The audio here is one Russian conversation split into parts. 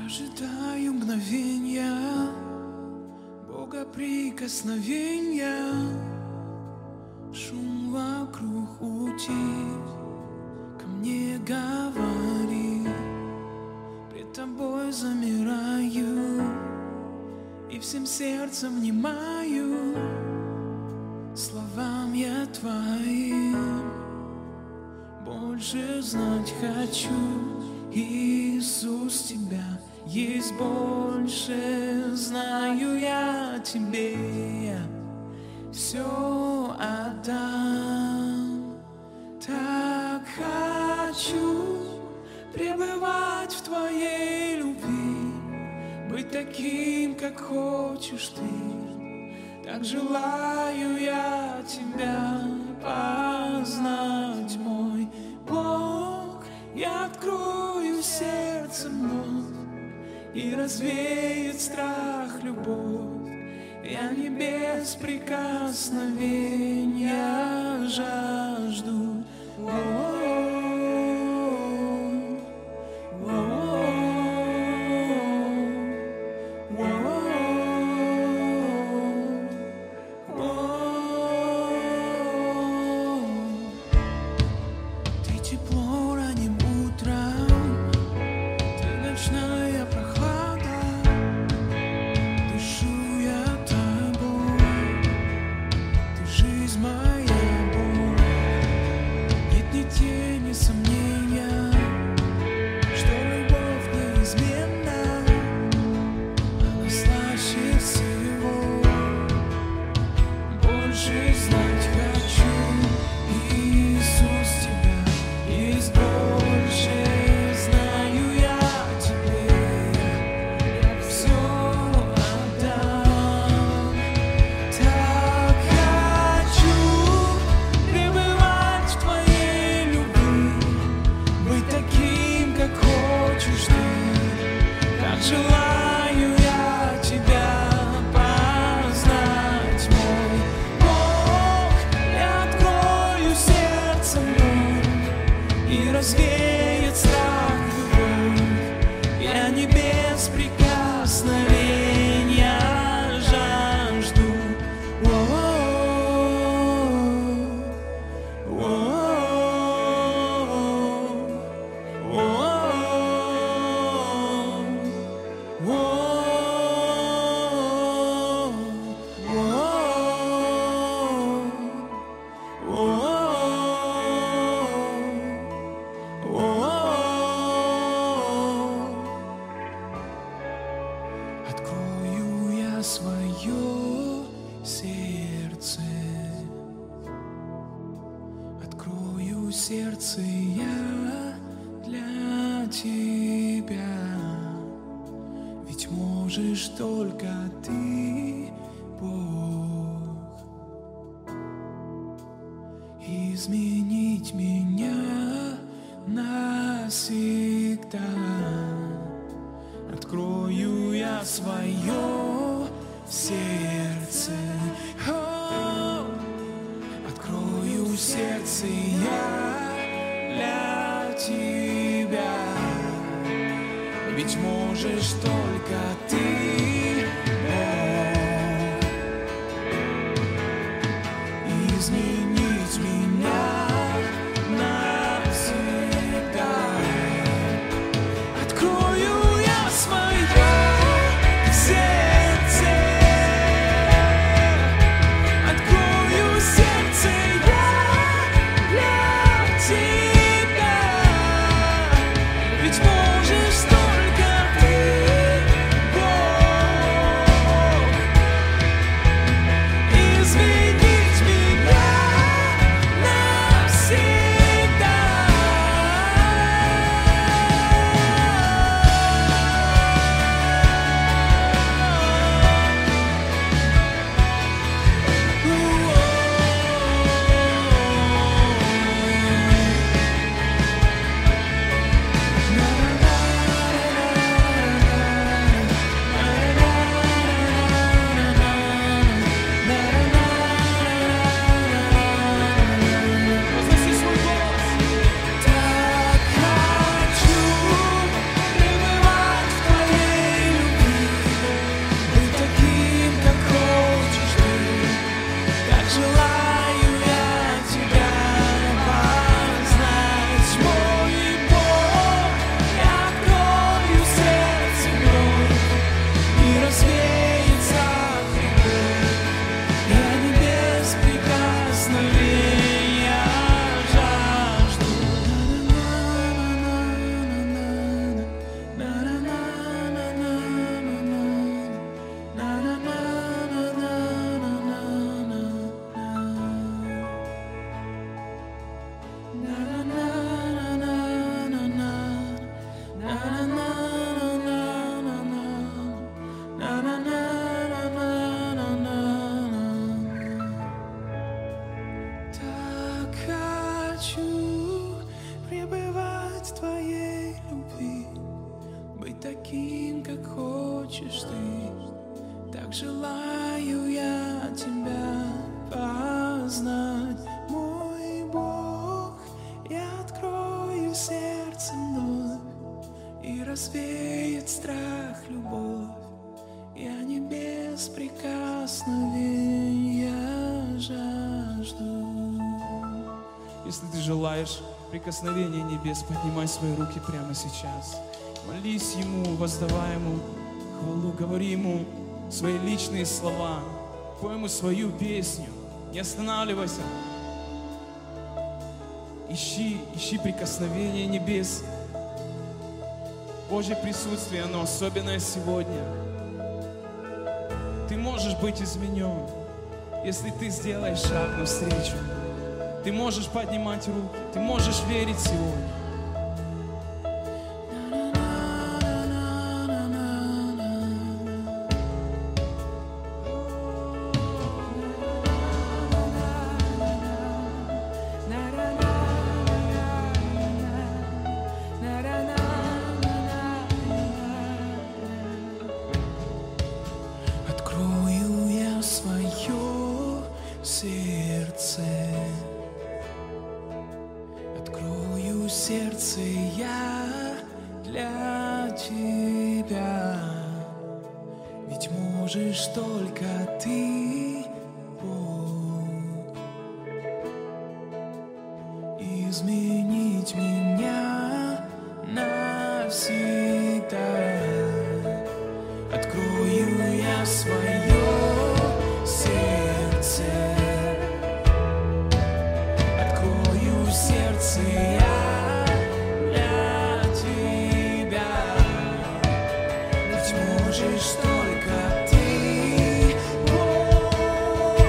Ожидаю мгновенья Бога прикосновенья. Шум вокруг утих, ко мне говори. Пред тобой замираю и всем сердцем внимаю словам я твоим. Больше знать хочу, Иисус, тебя есть больше. Знаю я тебе, все отдам. Так хочу пребывать в твоей любви, быть таким, как хочешь ты. Так желаю я тебя познать, мой Бог. Я открою сердце вновь, и развеет страх любовь. Я небес прикосновения жажду. Ты тепло ранним утром, ты ночная прохлада. Дышу я тобой, ты жизнь моя боль. Нет ни тени сомнения, что любовь неизменна, она слаще всего. Больше знать хочу, Иисус, тебя есть больше. Знаю я тебе, я все отдам. Так хочу пребывать в твоей любви, быть таким, как хочешь ты. Так желаю я тебя познать, мой Бог. Я открою сердце вновь, и развеет страх любовь. Я небес прикосновения жажду. Открою я свое сердце, открою сердце я для тебя. Ведь можешь только ты, Бог, изменить меня навсегда. Открою я свое сердце, открою сердце я для тебя. Ведь можешь только ты, Бог, изменить меня навсегда. Открою я свое сердце, открою сердце я для тебя. Ведь можешь только ты, Бог, как хочешь ты. Так желаю я тебя познать, мой Бог. Я открою сердце вновь, и развеет страх любовь. Я небес прикосновения жажду. Если ты желаешь прикосновения небес, поднимай свои руки прямо сейчас. Молись Ему, воздавай Ему хвалу, говори Ему свои личные слова, пой Ему свою песню, не останавливайся. Ищи прикосновение небес. Божье присутствие, оно особенное сегодня. Ты можешь быть изменен, если ты сделаешь шаг навстречу. Ты можешь поднимать руки, ты можешь верить сегодня. Открою я свое сердце, открою сердце я для тебя, ведь можешь только ты, Бог, изменить меня навсегда. Открою я свое сердце, открою сердце я для тебя, ведь можешь только ты, Бог,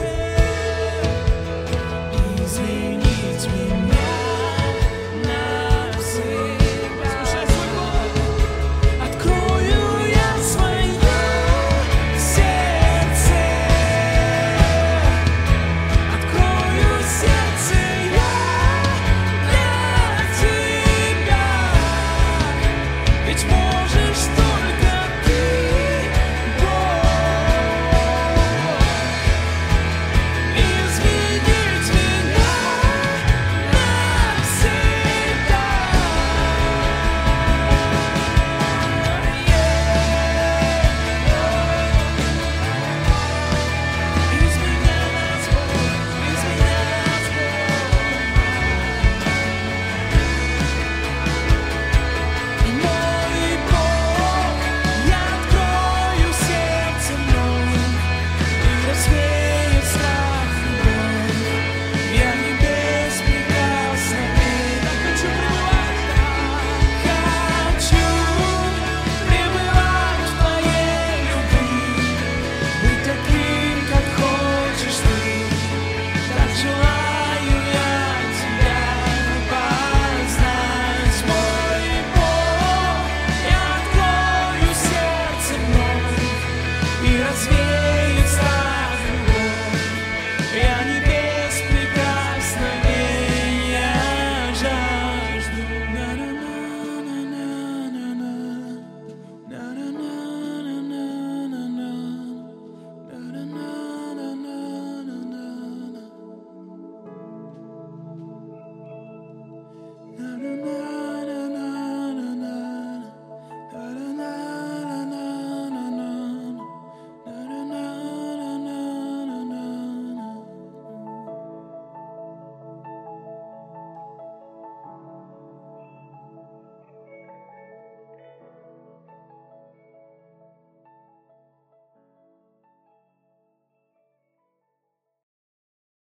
изменить меня навсегда. Слушай свой голос. Открою я свое сердце, открою сердце я для тебя, ведь может